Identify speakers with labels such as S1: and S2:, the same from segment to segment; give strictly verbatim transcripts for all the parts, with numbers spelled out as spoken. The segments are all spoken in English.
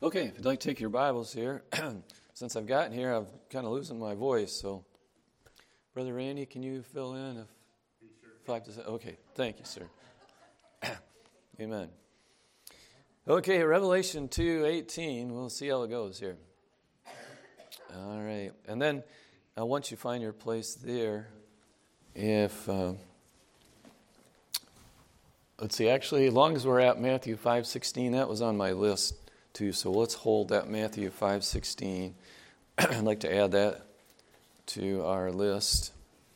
S1: Okay, if you'd like to take your Bibles here, since I've gotten here, I'm kind of losing my voice. So, Brother Randy, can you fill in if, if I have to say? Okay, thank you, sir. Amen. Okay, Revelation two eighteen. We'll see how it goes here. All right, and then uh, once you find your place there, if uh, let's see, actually, as long as we're at Matthew five sixteen, that was on my list too. So let's hold that Matthew five sixteen. I'd like to add that to our list.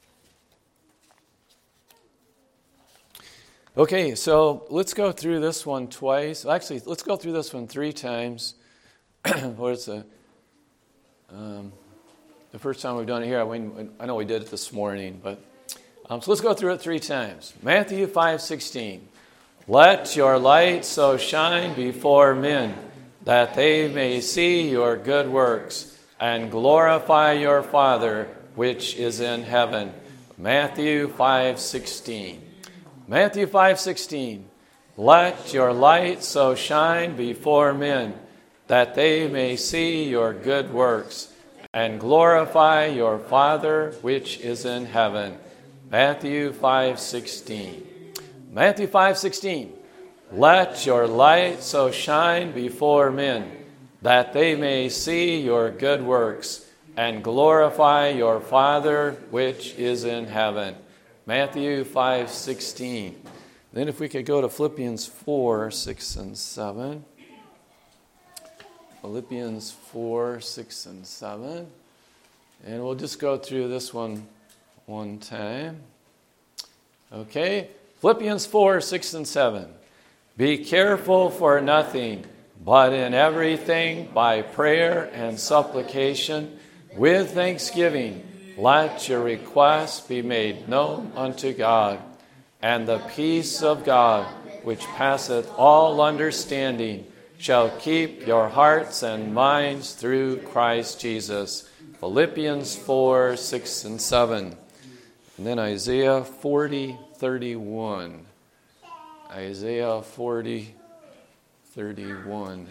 S1: Okay, so let's go through this one twice. Actually, let's go through this one three times. What is the um, the first time we've done it here? I, mean, I know we did it this morning, but um, so let's go through it three times. Matthew five sixteen. Let your light so shine before men, that they may see your good works and glorify your Father which is in heaven. Matthew five sixteen. Matthew five sixteen. Let your light so shine before men, that they may see your good works and glorify your Father which is in heaven. Matthew five sixteen. Matthew five sixteen. Let your light so shine before men, that they may see your good works and glorify your Father which is in heaven. Matthew five sixteen. Then if we could go to Philippians four, six, and seven. Philippians four, six, and seven. And we'll just go through this one one time. Okay. Philippians four, six, and seven. Be careful for nothing, but in everything by prayer and supplication with thanksgiving let your requests be made known unto God, and the peace of God, which passeth all understanding, shall keep your hearts and minds through Christ Jesus. Philippians four, six, and seven. And then Isaiah forty, thirty-one. Isaiah forty, thirty-one.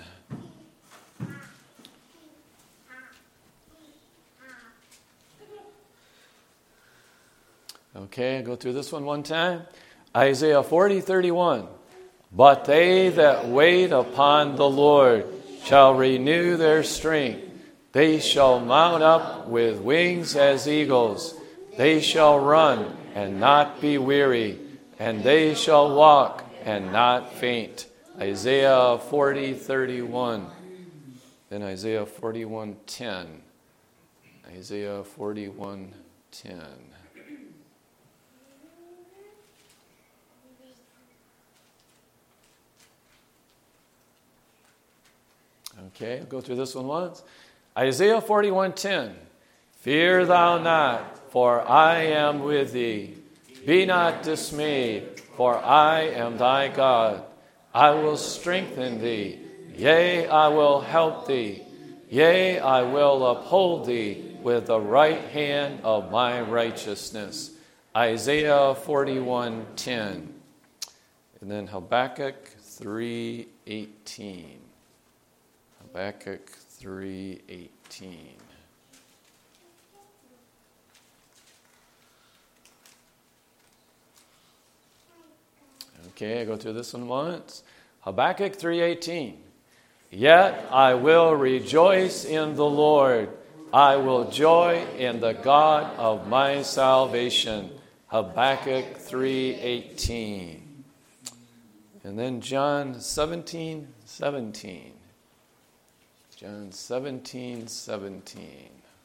S1: Okay, I'll go through this one one time. Isaiah forty, thirty-one. But they that wait upon the Lord shall renew their strength. They shall mount up with wings as eagles. They shall run and not be weary, and they shall walk and not faint. Isaiah forty, thirty-one. Then Isaiah forty-one, ten. Isaiah forty-one, ten. Okay, I'll go through this one once. Isaiah forty-one, ten. Fear thou not, for I am with thee. Be not dismayed, for I am thy God. I will strengthen thee. Yea, I will help thee. Yea, I will uphold thee with the right hand of my righteousness. Isaiah forty-one, ten. And then Habakkuk three, eighteen. Habakkuk three, eighteen. Okay, I go through this one once. Habakkuk three, eighteen. Yet I will rejoice in the Lord. I will joy in the God of my salvation. Habakkuk three, eighteen. And then John seventeen, seventeen. John seventeen, seventeen.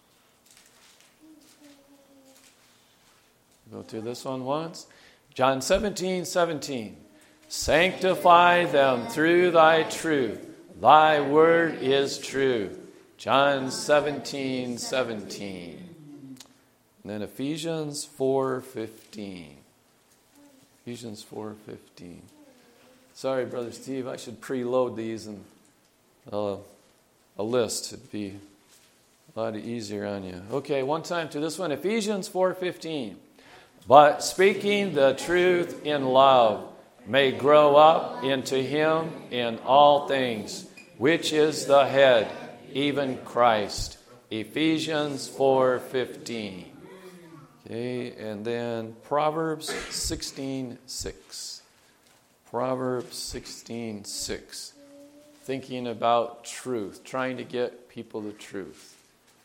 S1: Go through this one once. John seventeen, seventeen. Sanctify them through thy truth. Thy word is true. John seventeen, seventeen. And then Ephesians four, fifteen. Ephesians four, fifteen. Sorry, Brother Steve, I should preload these and uh, a list. It'd be a lot easier on you. Okay, one time to this one. Ephesians four, fifteen. But speaking the truth in love may grow up into him in all things, which is the head, even Christ. Ephesians four fifteen. Okay, and then Proverbs sixteen six. Proverbs sixteen six. Thinking about truth, trying to get people the truth.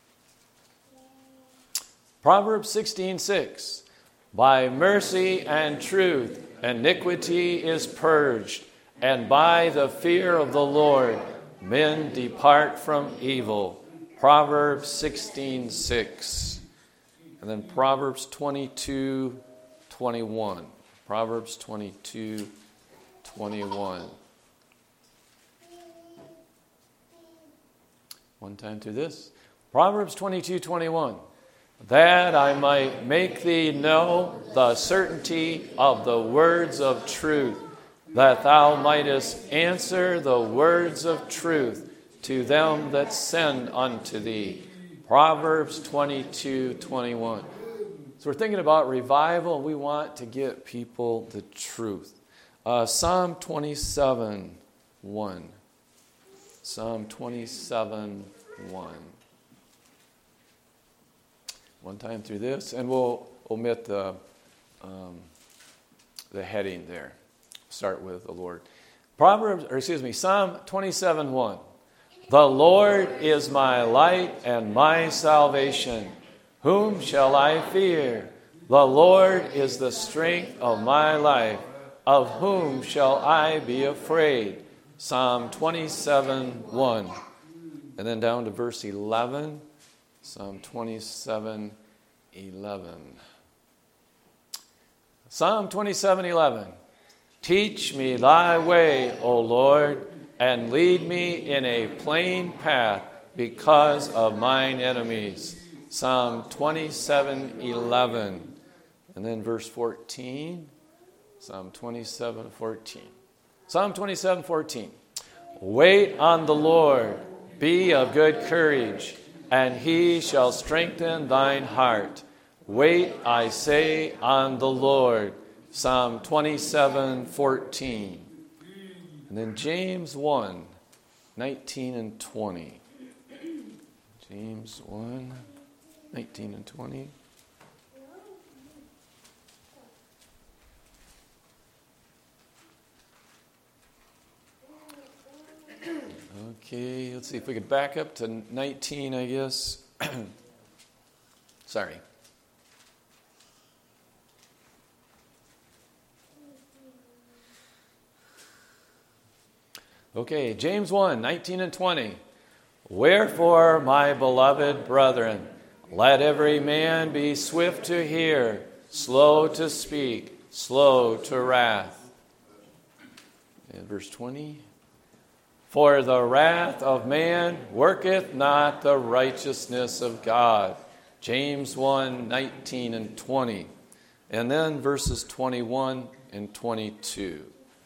S1: Proverbs sixteen six. By mercy and truth, iniquity is purged, and by the fear of the Lord, men depart from evil. Proverbs sixteen six. And then Proverbs twenty-two twenty-one. Proverbs twenty-two twenty-one. One time through this. Proverbs twenty-two twenty-one. That I might make thee know the certainty of the words of truth, that thou mightest answer the words of truth to them that send unto thee. Proverbs twenty-two twenty-one. So we're thinking about revival. We want to get people the truth. Uh, Psalm twenty-seven one. Psalm twenty-seven one. One time through this, and we'll omit the um, the heading there. Start with the Lord. Proverbs, or excuse me, Psalm twenty-seven one. The Lord is my light and my salvation. Whom shall I fear? The Lord is the strength of my life. Of whom shall I be afraid? Psalm twenty-seven one. And then down to verse eleven. Psalm twenty-seven eleven. Psalm twenty-seven eleven. Teach me thy way, O Lord, and lead me in a plain path because of mine enemies. Psalm twenty-seven eleven. And then verse fourteen. Psalm twenty-seven fourteen. Psalm twenty-seven fourteen. Wait on the Lord, be of good courage, and he shall strengthen thine heart. Wait, I say, on the Lord. Psalm twenty-seven fourteen. And then James one nineteen and twenty. James one nineteen and twenty. Okay, let's see if we could back up to nineteen, I guess. Sorry. Okay, James one nineteen and twenty. Wherefore, my beloved brethren, let every man be swift to hear, slow to speak, slow to wrath. And verse twenty. For the wrath of man worketh not the righteousness of God. James one nineteen and twenty. And then verses twenty-one and twenty-two.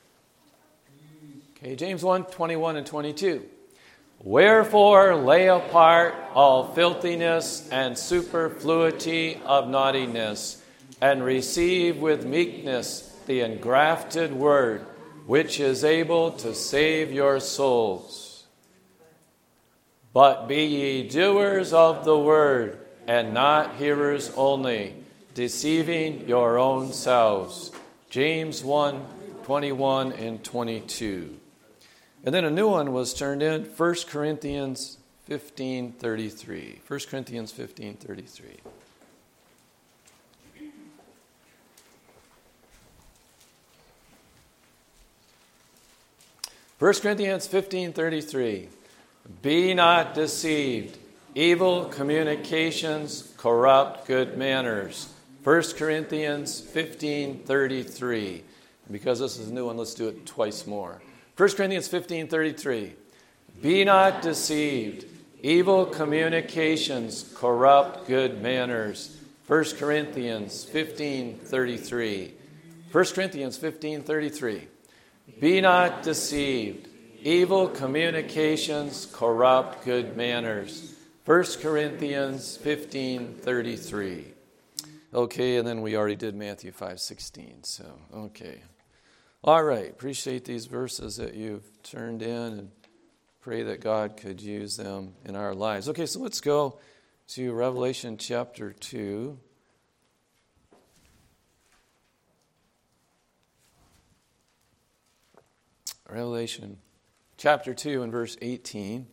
S1: Okay, James one twenty-one and twenty-two. Wherefore lay apart all filthiness and superfluity of naughtiness, and receive with meekness the engrafted word, which is able to save your souls. But be ye doers of the word, and not hearers only, deceiving your own selves. James one twenty-one and twenty-two. And then a new one was turned in, First Corinthians fifteen thirty-three. First Corinthians fifteen thirty-three. First Corinthians fifteen thirty-three. Be not deceived. Evil communications corrupt good manners. First Corinthians fifteen thirty-three. Because this is a new one, let's do it twice more. First Corinthians fifteen thirty-three. Be not deceived. Evil communications corrupt good manners. First Corinthians fifteen thirty-three. First Corinthians fifteen thirty-three. Be not deceived. Evil communications corrupt good manners. First Corinthians fifteen thirty-three. Okay, and then we already did Matthew five sixteen. So, okay. All right. Appreciate these verses that you've turned in, and pray that God could use them in our lives. Okay, so let's go to Revelation chapter two. Revelation chapter two and verse eighteen.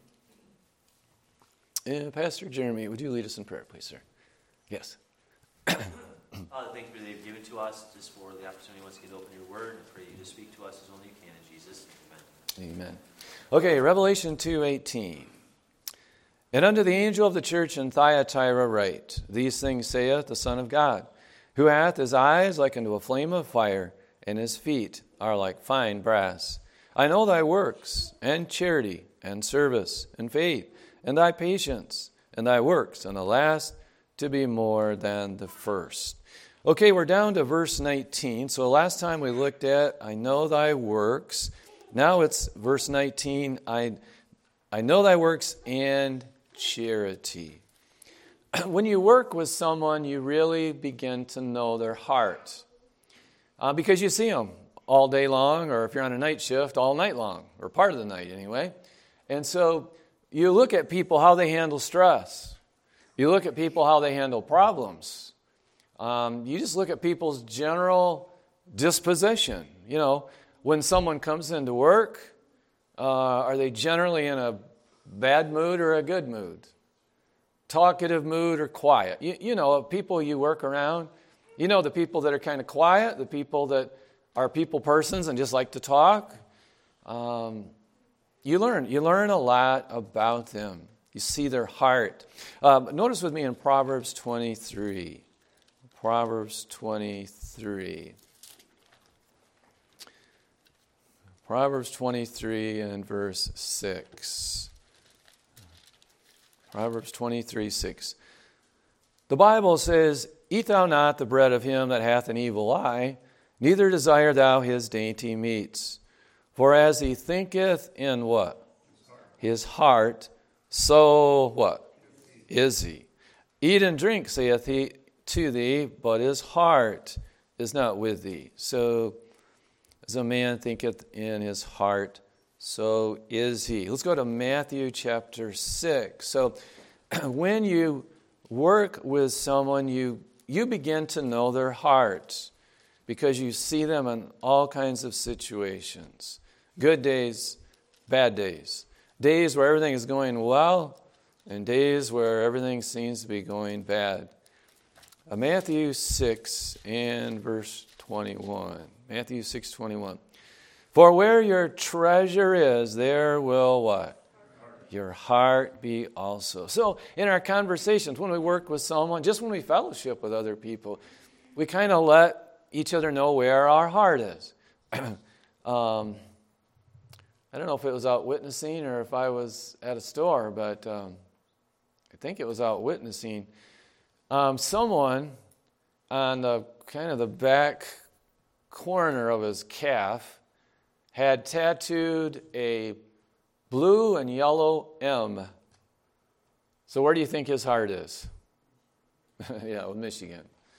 S1: Uh, Pastor Jeremy, would you lead us in prayer, please, sir? Yes.
S2: Father, thank you for that you've given to us, just for the opportunity once again to open your word, and I pray you to speak to us as only you can. In Jesus' name, amen.
S1: Amen. Okay, Revelation two eighteen. And unto the angel of the church in Thyatira write, These things saith the Son of God, who hath his eyes like unto a flame of fire, and his feet are like fine brass. I know thy works, and charity, and service, and faith, and thy patience, and thy works, and the last to be more than the first. Okay, we're down to verse nineteen. So last time we looked at, I know thy works. Now it's verse nineteen, I, I know thy works and charity. When you work with someone, you really begin to know their heart. Uh, because you see them all day long, or if you're on a night shift, all night long, or part of the night anyway. And so you look at people, how they handle stress. You look at people, how they handle problems. Um, you just look at people's general disposition. You know, when someone comes into work, uh, are they generally in a bad mood or a good mood? Talkative mood or quiet? You, you know, people you work around, you know the people that are kind of quiet, the people that are people persons and just like to talk. Um, you learn. You learn a lot about them. You see their heart. Um, notice with me in Proverbs twenty-three. Proverbs twenty-three. Proverbs twenty-three and verse six. Proverbs twenty-three, six. The Bible says, Eat thou not the bread of him that hath an evil eye, neither desire thou his dainty meats. For as he thinketh in what? His heart, so what? Is he. Eat and drink, saith he to thee, but his heart is not with thee. So as a man thinketh in his heart, so is he. Let's go to Matthew chapter six. So when you work with someone, you, you begin to know their heart because you see them in all kinds of situations. Good days, bad days. Days where everything is going well, and days where everything seems to be going bad. Uh, Matthew six and verse twenty-one. Matthew six, twenty-one. For where your treasure is, there will what? Your heart be also. So in our conversations, when we work with someone, just when we fellowship with other people, we kind of let each other know where our heart is. um, I don't know if it was out witnessing or if I was at a store, but um, I think it was out witnessing. Um, someone on the kind of the back corner of his calf had tattooed a blue and yellow M. So where do you think his heart is? Yeah, well, Michigan.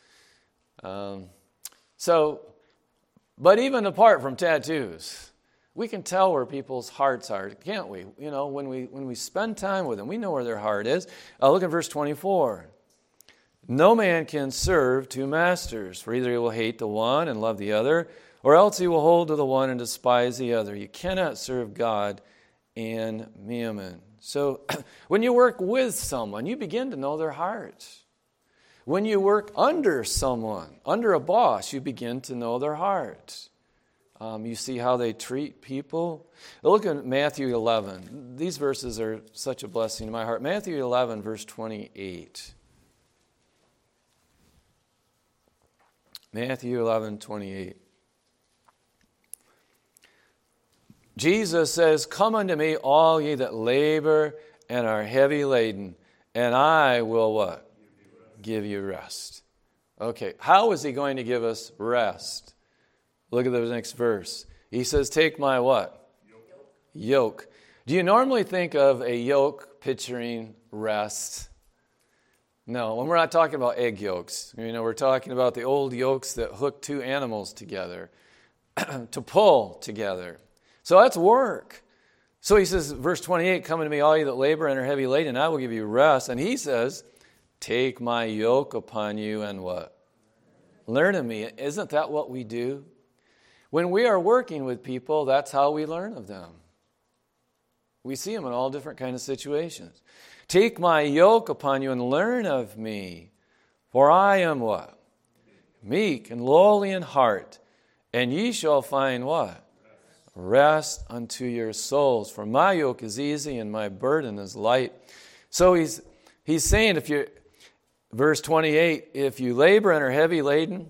S1: Um, so, but even apart from tattoos, we can tell where people's hearts are, can't we? You know, when we when we spend time with them, we know where their heart is. Uh, look at verse twenty-four. No man can serve two masters, for either he will hate the one and love the other, or else he will hold to the one and despise the other. You cannot serve God and mammon. So when you work with someone, you begin to know their heart. When you work under someone, under a boss, you begin to know their heart. Um, you see how they treat people. Look at Matthew eleven. These verses are such a blessing to my heart. Matthew eleven, verse twenty-eight. Matthew eleven, twenty-eight. Jesus says, Come unto me, all ye that labor and are heavy laden, and I will what? Give you rest. Okay, how is he going to give us rest? Look at the next verse. He says, take my what? Yoke. Yoke. Do you normally think of a yoke picturing rest? No, when we're not talking about egg yolks. You know, we're talking about the old yokes that hook two animals together to pull together. So that's work. So he says, verse twenty-eight, come unto me, all you that labor and are heavy laden, and I will give you rest. And he says, take my yoke upon you and what? Learn of me. Isn't that what we do? When we are working with people, that's how we learn of them. We see them in all different kinds of situations. Take my yoke upon you and learn of me, for I am what? Meek and lowly in heart, and ye shall find what? Rest unto your souls. For my yoke is easy and my burden is light. So he's he's saying, if you, verse twenty-eight, if you labor and are heavy laden,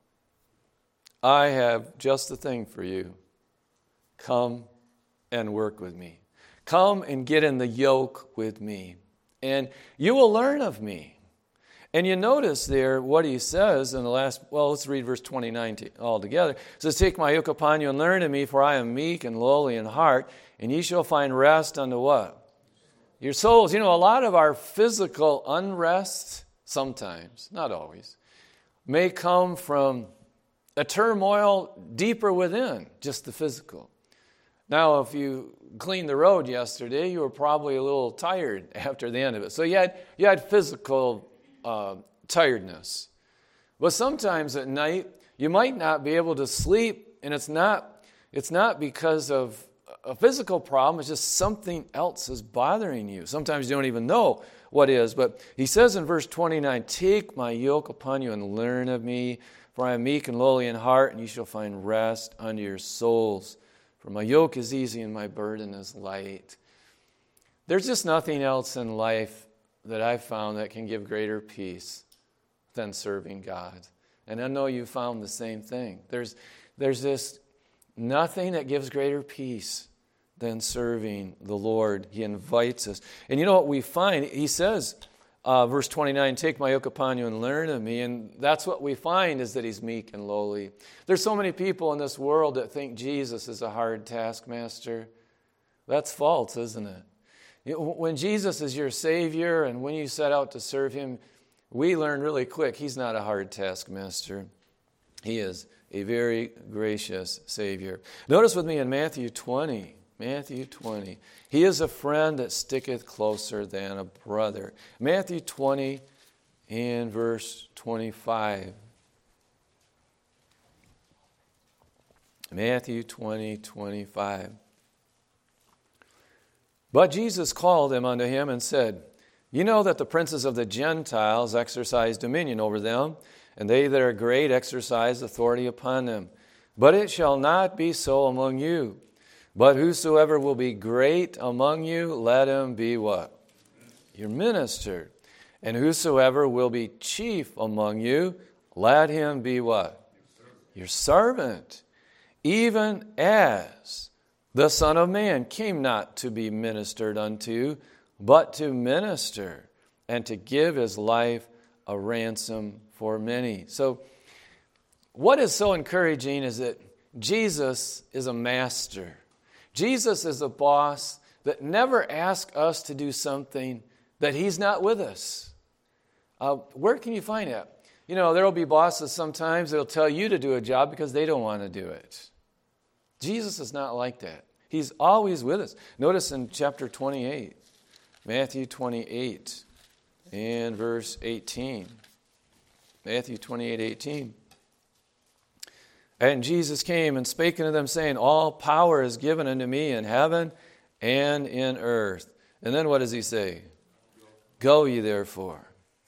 S1: I have just the thing for you. Come and work with me. Come and get in the yoke with me, and you will learn of me. And you notice there what he says in the last, well, let's read verse twenty-nine all together. It says, take my yoke upon you and learn of me, for I am meek and lowly in heart, and ye shall find rest unto what? Your souls. You know, a lot of our physical unrest, sometimes, not always, may come from a turmoil deeper within just the physical. Now, if you cleaned the road yesterday, you were probably a little tired after the end of it. So you had you had physical uh, tiredness. But sometimes at night, you might not be able to sleep, and it's not it's not because of a physical problem. It's just something else is bothering you. Sometimes you don't even know what is. But he says in verse twenty-nine, take my yoke upon you and learn of me, for I am meek and lowly in heart, and you shall find rest unto your souls. For my yoke is easy and my burden is light. There's just nothing else in life that I've found that can give greater peace than serving God. And I know you found the same thing. There's, there's just nothing that gives greater peace than serving the Lord. He invites us. And you know what we find? He says, uh, verse twenty-nine, take my yoke upon you and learn of me. And that's what we find, is that he's meek and lowly. There's so many people in this world that think Jesus is a hard taskmaster. That's false, isn't it? You know, when Jesus is your Savior and when you set out to serve him, we learn really quick he's not a hard taskmaster. He is a very gracious Savior. Notice with me in Matthew twenty. Matthew twenty. He is a friend that sticketh closer than a brother. Matthew twenty and verse twenty-five. Matthew twenty, twenty-five. But Jesus called them unto him and said, you know that the princes of the Gentiles exercise dominion over them, and they that are great exercise authority upon them. But it shall not be so among you. But whosoever will be great among you, let him be what? Your minister. And whosoever will be chief among you, let him be what? Your servant. Even as the Son of Man came not to be ministered unto, but to minister, and to give his life a ransom for many. So, what is so encouraging is that Jesus is a master. Jesus is a boss that never asks us to do something that he's not with us. Uh, where can you find that? You know, there will be bosses sometimes that will tell you to do a job because they don't want to do it. Jesus is not like that. He's always with us. Notice in chapter twenty-eight, Matthew twenty-eight and verse eighteen. Matthew twenty-eight, eighteen. And Jesus came and spake unto them, saying, all power is given unto me in heaven and in earth. And then what does he say? Go ye therefore.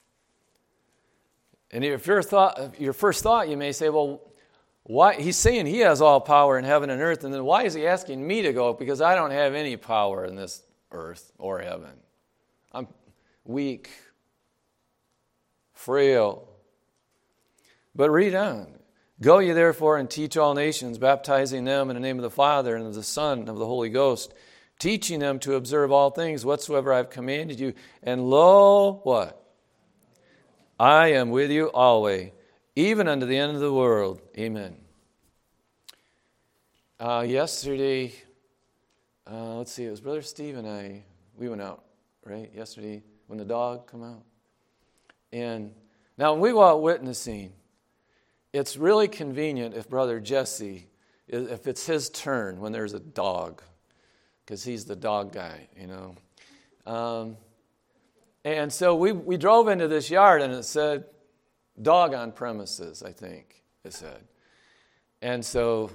S1: And if your thought, your first thought, you may say, well, why? He's saying he has all power in heaven and earth, and then why is he asking me to go? Because I don't have any power in this earth or heaven. I'm weak, frail. But read on. Go ye therefore and teach all nations, baptizing them in the name of the Father and of the Son and of the Holy Ghost, teaching them to observe all things whatsoever I have commanded you. And lo, what? I am with you always, even unto the end of the world. Amen. Uh, yesterday, uh, let's see, it was Brother Steve and I, we went out, right, yesterday when the dog come out. And now when we go out witnessing, it's really convenient if Brother Jesse, if it's his turn when there's a dog. because he's the dog guy, you know. Um, and so we, we drove into this yard, and it said, dog on premises, I think it said. And so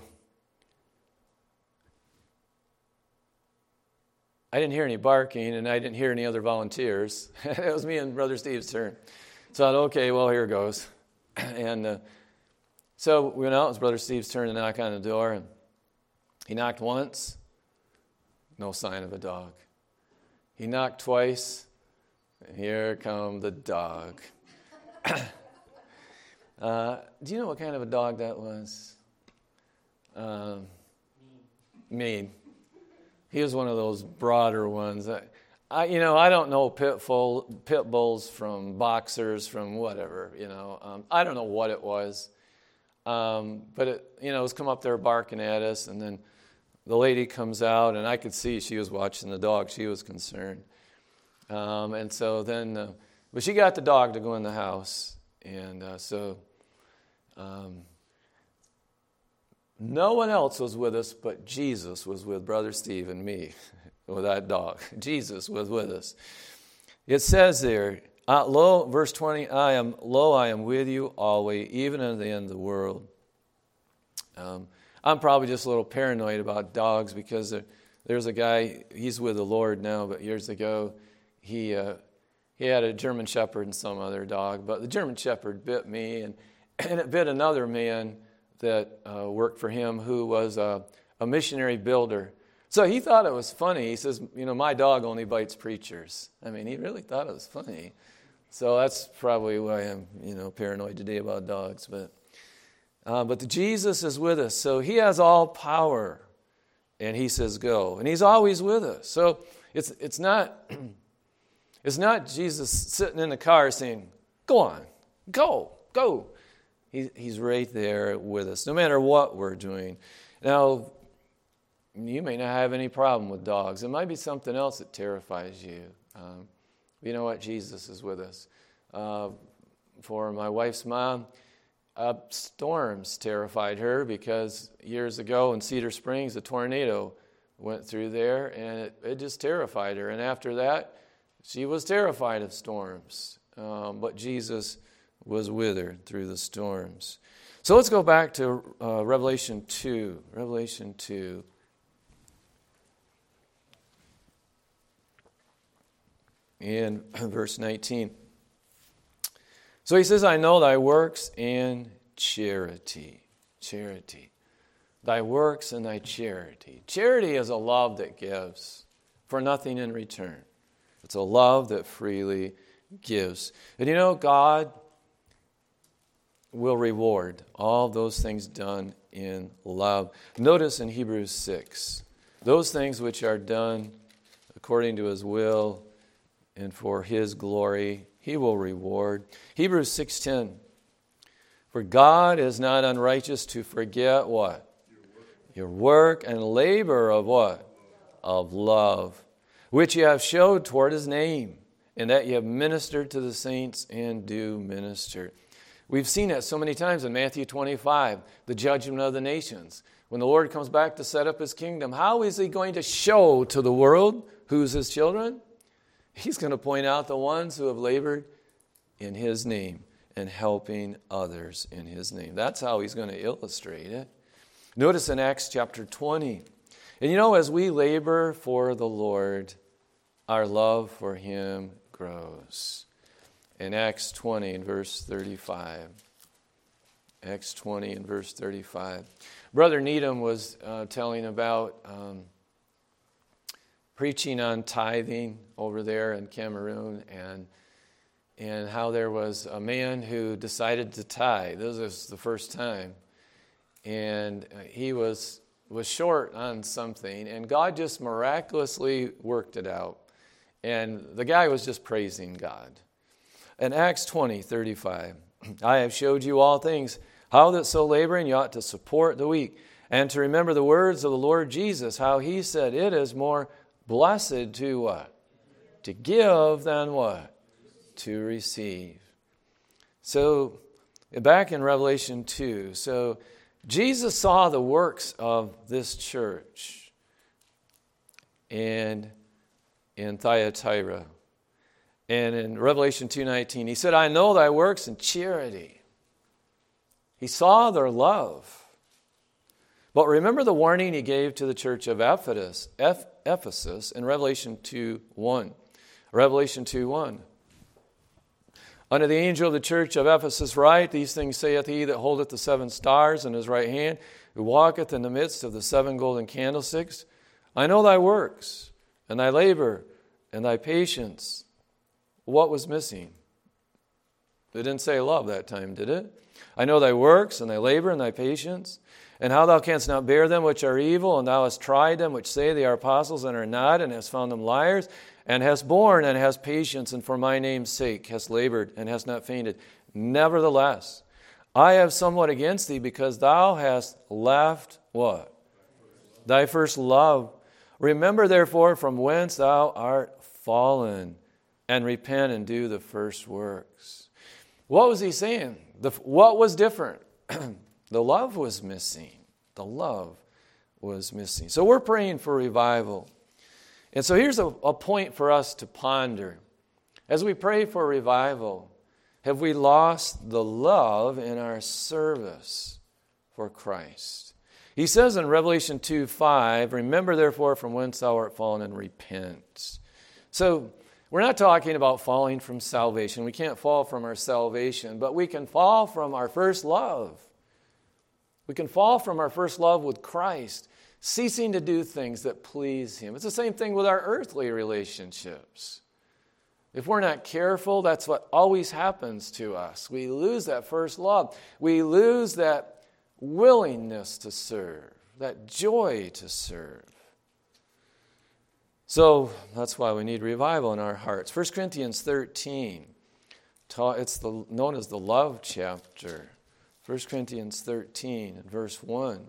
S1: I didn't hear any barking, and I didn't hear any other volunteers. It was me and Brother Steve's turn. So I thought, okay, well, here goes. And uh, so we went out. It was Brother Steve's turn to knock on the door. And he knocked once. No sign of a dog. He knocked twice. And here come the dog. uh, do you know what kind of a dog that was? Um, mean. He was one of those broader ones. I, I, you know, I don't know pit, full, pit bulls from boxers, from whatever, you know. Um, I don't know what it was. Um, but, it, you know, it was come up there barking at us, and then the lady comes out, and I could see she was watching the dog. She was concerned. Um, and so then, uh, but she got the dog to go in the house. And uh, so um, no one else was with us, but Jesus was with Brother Steve and me with that dog. Jesus was with us. It says there, uh, lo, verse twenty, I am, lo, I am with you always, even unto the end of the world. Um, I'm probably just a little paranoid about dogs because there, there's a guy, he's with the Lord now, but years ago, he uh, he had a German Shepherd and some other dog, but the German Shepherd bit me, and, and it bit another man that uh, worked for him who was a, a missionary builder. So he thought it was funny. He says, you know, my dog only bites preachers. I mean, he really thought it was funny. So that's probably why I'm, you know, paranoid today about dogs, but... Uh, but the Jesus is with us, so he has all power, and he says go, and he's always with us. So it's it's not it's not Jesus sitting in the car saying, "Go on, go, go." He, he's right there with us, no matter what we're doing. Now, you may not have any problem with dogs. It might be something else that terrifies you. Um, you know what? Jesus is with us. Uh, for my wife's mom, Uh, storms terrified her because years ago in Cedar Springs, a tornado went through there, and it, it just terrified her. And after that, she was terrified of storms. Um, but Jesus was with her through the storms. So let's go back to uh, Revelation two. Revelation two. In verse nineteen. So he says, I know thy works and charity. Charity. Thy works and thy charity. Charity is a love that gives for nothing in return. It's a love that freely gives. And you know, God will reward all those things done in love. Notice in Hebrews six, those things which are done according to his will and for his glory, he will reward. Hebrews six ten. For God is not unrighteous to forget what? Your work, Your work and labor of what? Of love, which you have showed toward his name, and that you have ministered to the saints and do minister. We've seen that so many times in Matthew twenty-five, the judgment of the nations. When the Lord comes back to set up his kingdom, how is he going to show to the world who's his children? He's going to point out the ones who have labored in his name and helping others in his name. That's how he's going to illustrate it. Notice in Acts chapter twenty. And you know, as we labor for the Lord, our love for him grows. In Acts twenty and verse thirty-five. Acts twenty and verse thirty-five. Brother Needham was uh, telling about um, preaching on tithing over there in Cameroon, and and how there was a man who decided to tithe. This was the first time. And he was was short on something, and God just miraculously worked it out. And the guy was just praising God. In Acts twenty, thirty-five, I have showed you all things, how that so laboring you ought to support the weak, and to remember the words of the Lord Jesus, how he said, it is more blessed to what? To give than what? To receive. So, back in Revelation two, so Jesus saw the works of this church. and in Thyatira. And in Revelation two nineteen, he said, I know thy works and charity. He saw their love. But remember the warning he gave to the church of Ephesus, Ephesus in Revelation two one. Revelation two one. Unto the angel of the church of Ephesus write, these things saith he that holdeth the seven stars in his right hand, who walketh in the midst of the seven golden candlesticks. I know thy works, and thy labor, and thy patience. What was missing? It didn't say love that time, did it? I know thy works, and thy labor, and thy patience, and how thou canst not bear them which are evil, and thou hast tried them which say they are apostles and are not, and hast found them liars, and hast borne and hast patience, and for my name's sake hast labored and hast not fainted. Nevertheless, I have somewhat against thee, because thou hast left what? Thy first love. Remember therefore from whence thou art fallen, and repent and do the first works. What was he saying? The, what was different? The love was missing. The love was missing. So we're praying for revival. And so here's a, a point for us to ponder. As we pray for revival, have we lost the love in our service for Christ? He says in Revelation two five, remember therefore from whence thou art fallen and repent. So we're not talking about falling from salvation. We can't fall from our salvation, but we can fall from our first love. We can fall from our first love with Christ, ceasing to do things that please Him. It's the same thing with our earthly relationships. If we're not careful, that's what always happens to us. We lose that first love. We lose that willingness to serve, that joy to serve. So that's why we need revival in our hearts. First Corinthians thirteen, it's the, known as the love chapter. First Corinthians thirteen and verse one.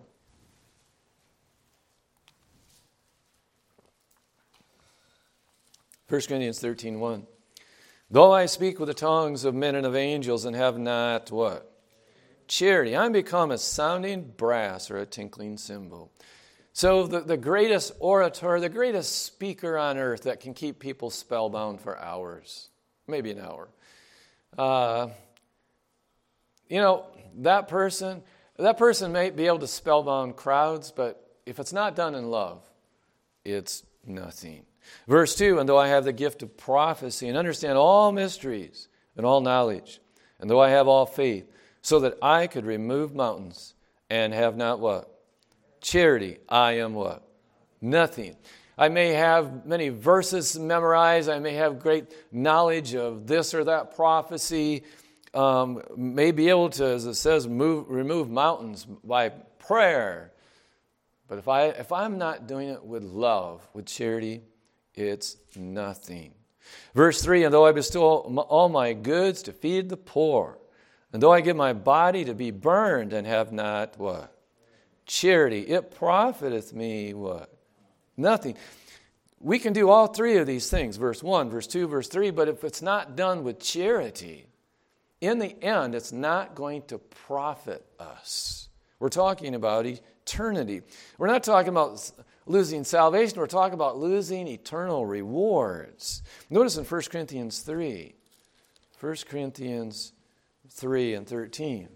S1: First Corinthians thirteen one. Though I speak with the tongues of men and of angels and have not what? Charity. I'm become a sounding brass or a tinkling cymbal. So the, the greatest orator, the greatest speaker on earth that can keep people spellbound for hours, maybe an hour. Uh, you know, that person, that person may be able to spellbound crowds, but if it's not done in love, it's nothing. Verse two, and though I have the gift of prophecy and understand all mysteries and all knowledge, and though I have all faith, so that I could remove mountains and have not what? Charity, I am what? Nothing. I may have many verses memorized. I may have great knowledge of this or that prophecy. Um, may be able to, as it says, move, remove mountains by prayer. But if I if I'm not doing it with love, with charity, it's nothing. Verse three, and though I bestow all my goods to feed the poor, and though I give my body to be burned and have not what? Charity, it profiteth me what? Nothing. We can do all three of these things, verse one, verse two, verse three, but if it's not done with charity, in the end, it's not going to profit us. We're talking about eternity. We're not talking about losing salvation. We're talking about losing eternal rewards. Notice in First Corinthians three, First Corinthians three and thirteen.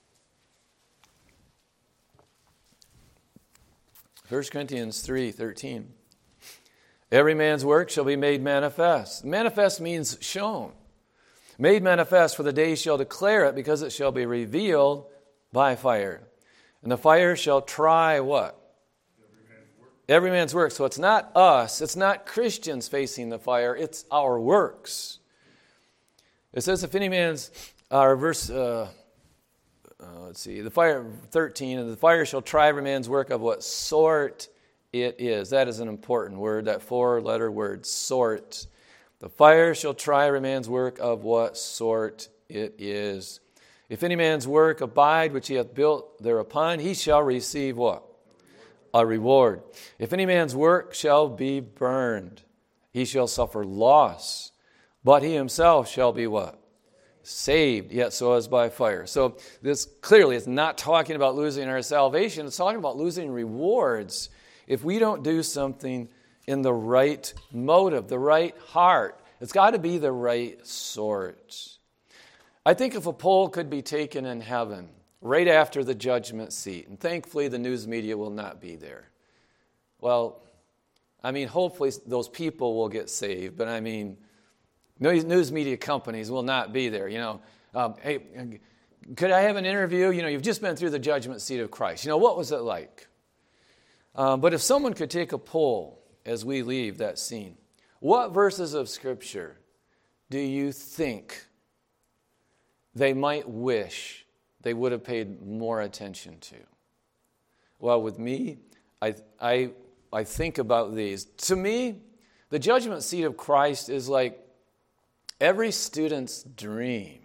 S1: First Corinthians three thirteen. Every man's work shall be made manifest. Manifest means shown. Made manifest, for the day shall declare it, because it shall be revealed by fire. And the fire shall try what? Every man's work. Every man's work. So it's not us, it's not Christians facing the fire, it's our works. It says, if any man's, uh, verse, uh, uh, let's see, the fire, thirteen, and the fire shall try every man's work of what sort it is. That is an important word, that four-letter word, sort. The fire shall try every man's work of what sort it is. If any man's work abide which he hath built thereupon, he shall receive what? A reward. If any man's work shall be burned, he shall suffer loss, but he himself shall be what? Saved, yet so as by fire. So this clearly is not talking about losing our salvation. It's talking about losing rewards if we don't do something in the right motive, the right heart. It's got to be the right sort. I think if a poll could be taken in heaven right after the judgment seat, and thankfully the news media will not be there. Well, I mean, hopefully those people will get saved, but I mean, news media companies will not be there. You know, um, hey, could I have an interview? You know, you've just been through the judgment seat of Christ. You know, what was it like? Um, but if someone could take a poll as we leave that scene, what verses of Scripture do you think they might wish they would have paid more attention to? Well, with me, I, I, I think about these. To me, the judgment seat of Christ is like every student's dream.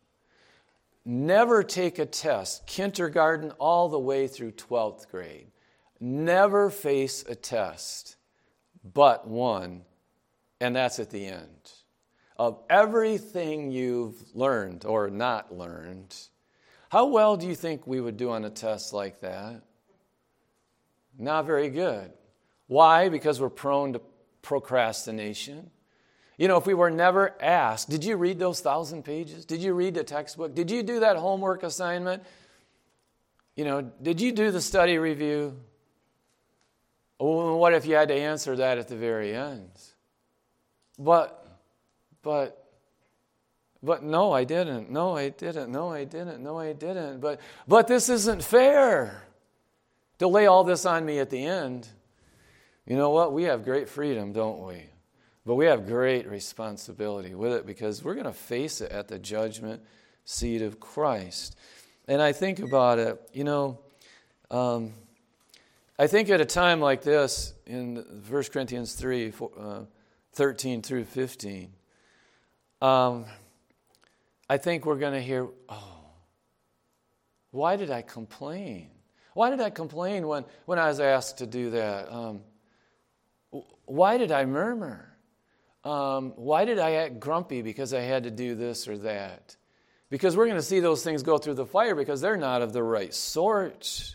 S1: Never take a test, kindergarten all the way through twelfth grade. Never face a test but one, and that's at the end. Of everything you've learned or not learned, how well do you think we would do on a test like that? Not very good. Why? Because we're prone to procrastination. You know, if we were never asked, did you read those thousand pages? Did you read the textbook? Did you do that homework assignment? You know, did you do the study review? Oh, what if you had to answer that at the very end? But, but, but no, I didn't. No, I didn't. No, I didn't. No, I didn't. But, but this isn't fair to lay all this on me at the end. You know what? We have great freedom, don't we? But we have great responsibility with it because we're going to face it at the judgment seat of Christ. And I think about it, you know, um, I think at a time like this, in First Corinthians three, uh, thirteen through fifteen, um, I think we're going to hear, oh, why did I complain? Why did I complain when, when I was asked to do that? Um, why did I murmur? Um, why did I act grumpy because I had to do this or that? Because we're going to see those things go through the fire because they're not of the right sort.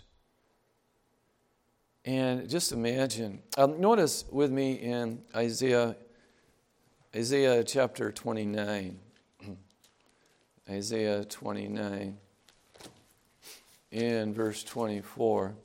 S1: And just imagine, um, notice with me in Isaiah, Isaiah chapter twenty-nine. Isaiah twenty-nine, in verse twenty-four.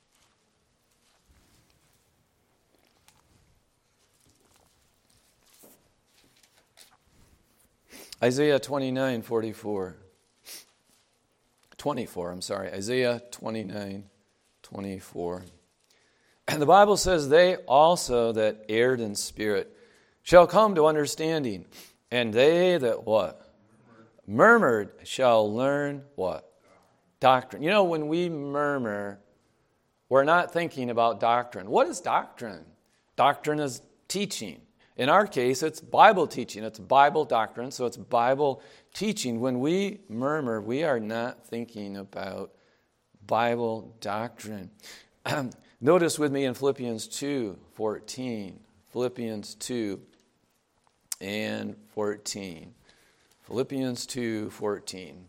S1: Isaiah twenty-nine, forty-four. twenty-four, I'm sorry. Isaiah twenty-nine, twenty-four. And the Bible says, they also that erred in spirit shall come to understanding, and they that what? Murmured shall learn what? Doctrine. You know, when we murmur, we're not thinking about doctrine. What is doctrine? Doctrine is teaching. In our case, it's Bible teaching. It's Bible doctrine, so it's Bible teaching. When we murmur, we are not thinking about Bible doctrine. Notice with me in Philippians two fourteen. Philippians two and fourteen. Philippians two fourteen.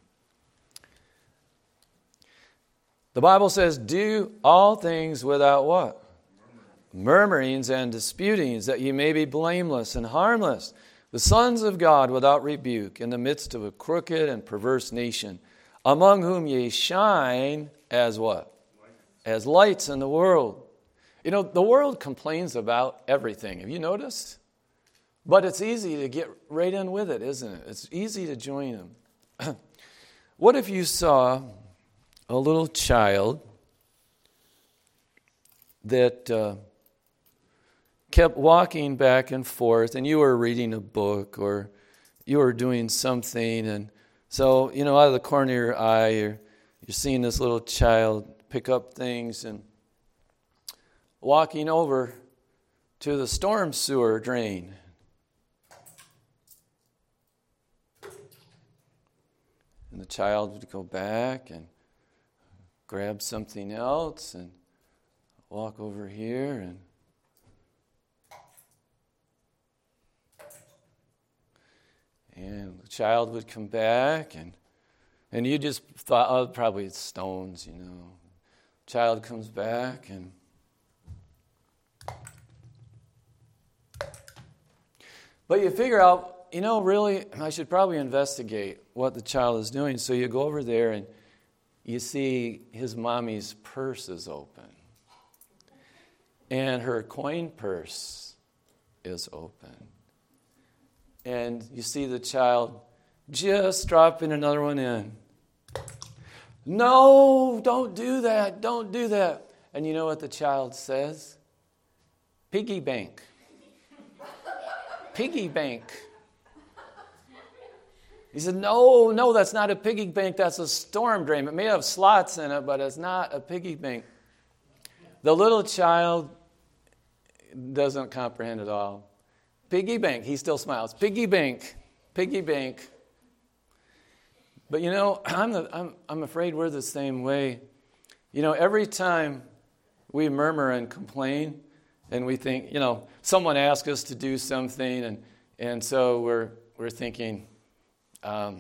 S1: The Bible says, do all things without what? Murmurings and disputings, that ye may be blameless and harmless, the sons of God without rebuke, in the midst of a crooked and perverse nation, among whom ye shine as what? As lights in the world. You know, the world complains about everything. Have you noticed? But it's easy to get right in with it, isn't it? It's easy to join them. What if you saw a little child that uh, kept walking back and forth, and you were reading a book or you were doing something, and so, you know, out of the corner of your eye, you're, you're seeing this little child pick up things and walking over to the storm sewer drain. And the child would go back and grab something else and walk over here and and the child would come back and and you just thought, oh, probably it's stones, you know. Child comes back and But you figure out, you know, really, I should probably investigate what the child is doing. So you go over there and you see his mommy's purse is open. And her coin purse is open. And you see the child just dropping another one in. No, don't do that. Don't do that. And you know what the child says? Piggy bank. Piggy bank. He said, no, no, that's not a piggy bank. That's a storm drain. It may have slots in it, but it's not a piggy bank. The little child doesn't comprehend at all. Piggy bank. He still smiles. Piggy bank. Piggy bank. But you know, I'm, the, I'm, I'm afraid we're the same way. You know, every time we murmur and complain, and we think, you know, someone asked us to do something, and, and so we're we're thinking, um,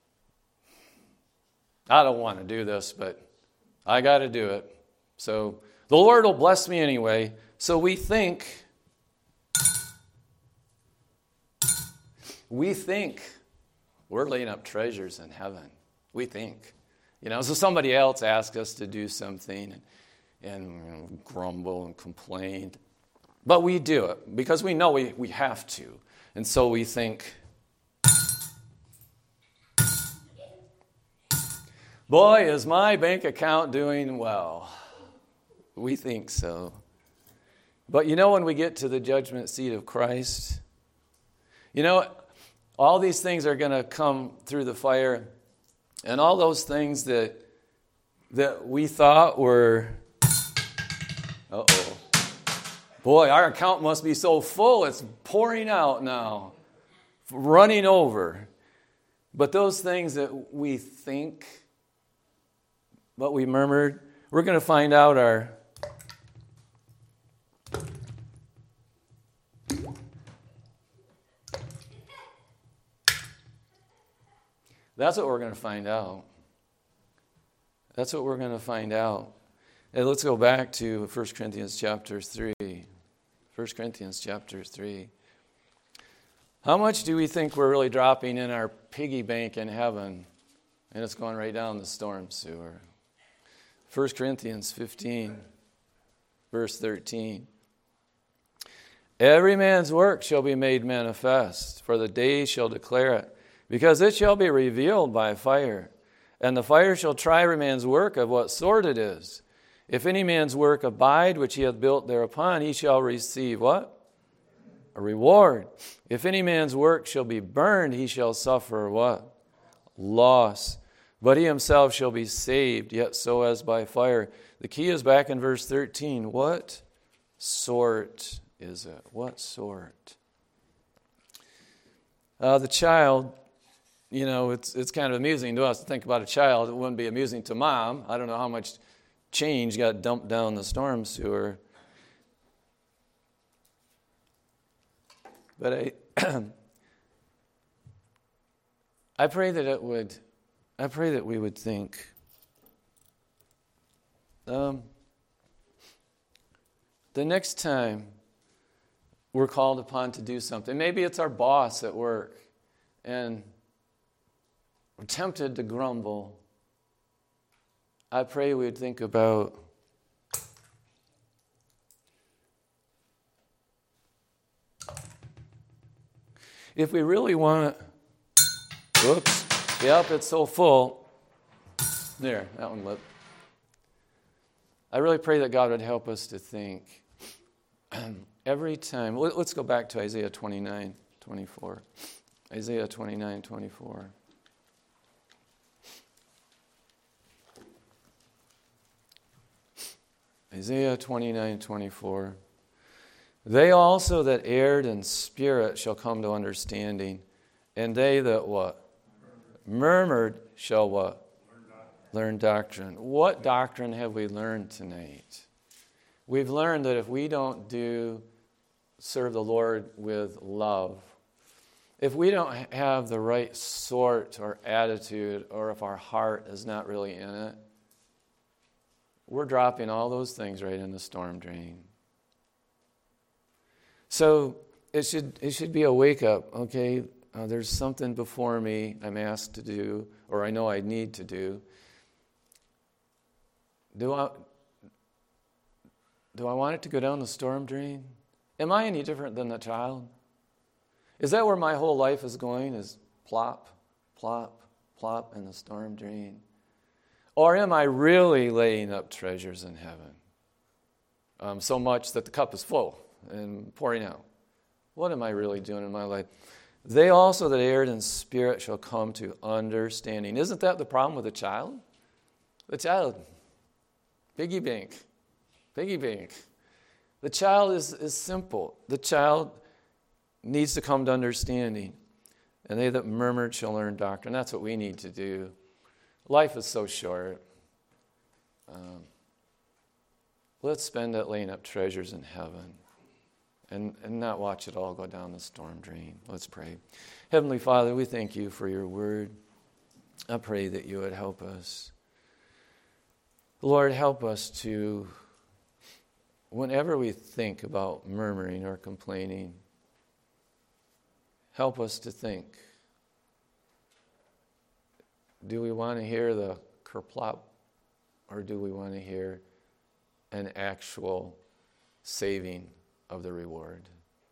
S1: I don't want to do this, but I got to do it. So the Lord will bless me anyway. So we think, we think we're laying up treasures in heaven. We think. You know, so somebody else asked us to do something and, and you know, grumble and complain. But we do it because we know we, we have to. And so we think, boy, is my bank account doing well. We think so. But you know, when we get to the judgment seat of Christ, you know, all these things are going to come through the fire. And all those things that that we thought were, uh-oh. Boy, our account must be so full, it's pouring out now, running over. But those things that we think, what we murmured, we're going to find out are that's what we're going to find out. That's what we're going to find out. And let's go back to First Corinthians chapter three. First Corinthians chapter three. How much do we think we're really dropping in our piggy bank in heaven? And it's going right down the storm sewer. First Corinthians fifteen, verse thirteen. Every man's work shall be made manifest, for the day shall declare it, because it shall be revealed by fire. And the fire shall try every man's work of what sort it is. If any man's work abide, which he hath built thereupon, he shall receive what? A reward. If any man's work shall be burned, he shall suffer what? Loss. But he himself shall be saved, yet so as by fire. The key is back in verse thirteen. What sort is it? What sort? Uh, the child, you know, it's it's kind of amusing to us to think about a child. It wouldn't be amusing to mom. I don't know how much change got dumped down the storm sewer. But I I pray that it would, I pray that we would think, um, the next time we're called upon to do something, maybe it's our boss at work, and we're tempted to grumble. I pray we'd think about if we really want, whoops, yep, it's so full. There, that one lit. I really pray that God would help us to think every time. Let's go back to Isaiah twenty-nine, twenty-four. Isaiah twenty-nine, twenty-four. Isaiah twenty-nine, twenty-four. They also that erred in spirit shall come to understanding, and they that what? Murmured shall what? Learn doctrine. What doctrine have we learned tonight? We've learned that if we don't do serve the Lord with love, if we don't have the right sort or attitude, or if our heart is not really in it, we're dropping all those things right in the storm drain. So it should it should be a wake up. Okay, uh, there's something before me I'm asked to do, or I know I need to do. Do I do I want it to go down the storm drain? Am I any different than the child? Is that where my whole life is going? Is plop, plop, plop in the storm drain? Or am I really laying up treasures in heaven? Um, so much that the cup is full and pouring out. What am I really doing in my life? They also that erred in spirit shall come to understanding. Isn't that the problem with the child? The child, piggy bank, piggy bank. The child is, is simple. The child needs to come to understanding. And they that murmured shall learn doctrine. That's what we need to do. Life is so short. Um, let's spend it laying up treasures in heaven and, and not watch it all go down the storm drain. Let's pray. Heavenly Father, we thank you for your word. I pray that you would help us. Lord, help us to, whenever we think about murmuring or complaining, help us to think, do we want to hear the kerplop, or do we want to hear an actual saving of the reward?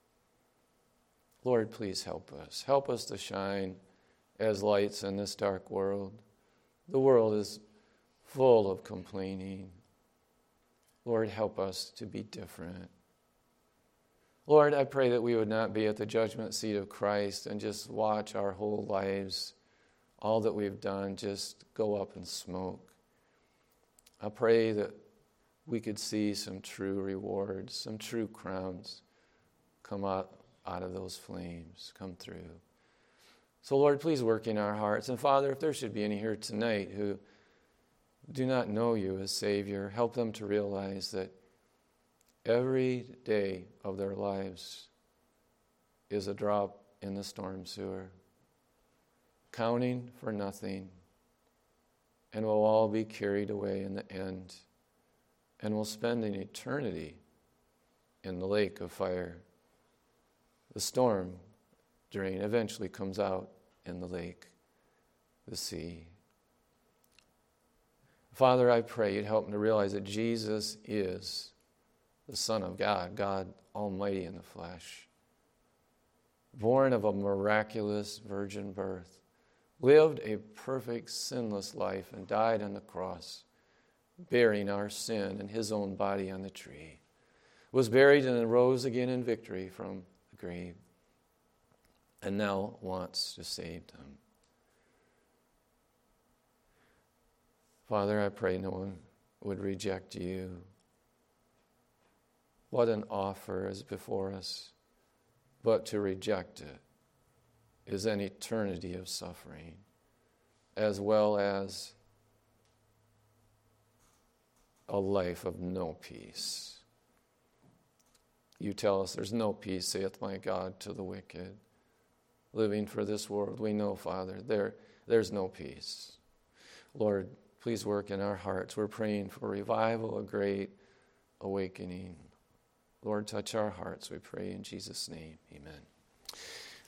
S1: Lord, please help us. Help us to shine as lights in this dark world. The world is full of complaining. Lord, help us to be different. Lord, I pray that we would not be at the judgment seat of Christ and just watch our whole lives, all that we've done, just go up in smoke. I pray that we could see some true rewards, some true crowns come out, out of those flames, come through. So, Lord, please work in our hearts. And, Father, if there should be any here tonight who do not know you as Savior, help them to realize that every day of their lives is a drop in the storm sewer, counting for nothing, and will all be carried away in the end, and will spend an eternity in the lake of fire. The storm drain eventually comes out in the lake, the sea. Father, I pray you'd help them to realize that Jesus is the Son of God, God Almighty in the flesh, born of a miraculous virgin birth, lived a perfect, sinless life, and died on the cross, bearing our sin in his own body on the tree, was buried and then rose again in victory from the grave, and now wants to save them. Father, I pray no one would reject you. What an offer is before us, but to reject it is an eternity of suffering, as well as a life of no peace. You tell us there's no peace, saith my God, to the wicked. Living for this world, we know, Father, there, there's no peace. Lord, please work in our hearts. We're praying for revival, a great awakening. Lord, touch our hearts, we pray in Jesus' name. Amen.